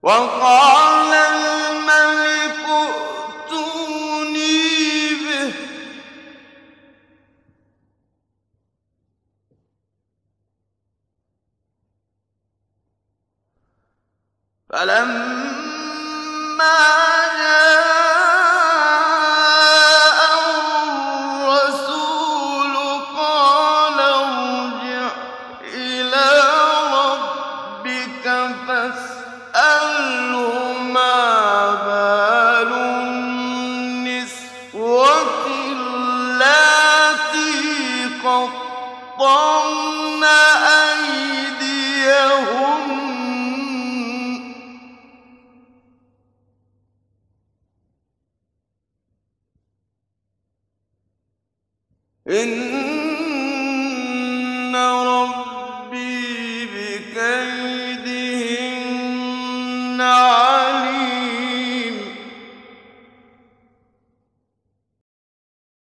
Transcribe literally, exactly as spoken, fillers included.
وقال الملك ائتوني به فلما جاءه الرسول قال ارجع إلى ربك فاسأله ما بال النسوة اللاتي قطعن أيديهن إن ربي بكيدهن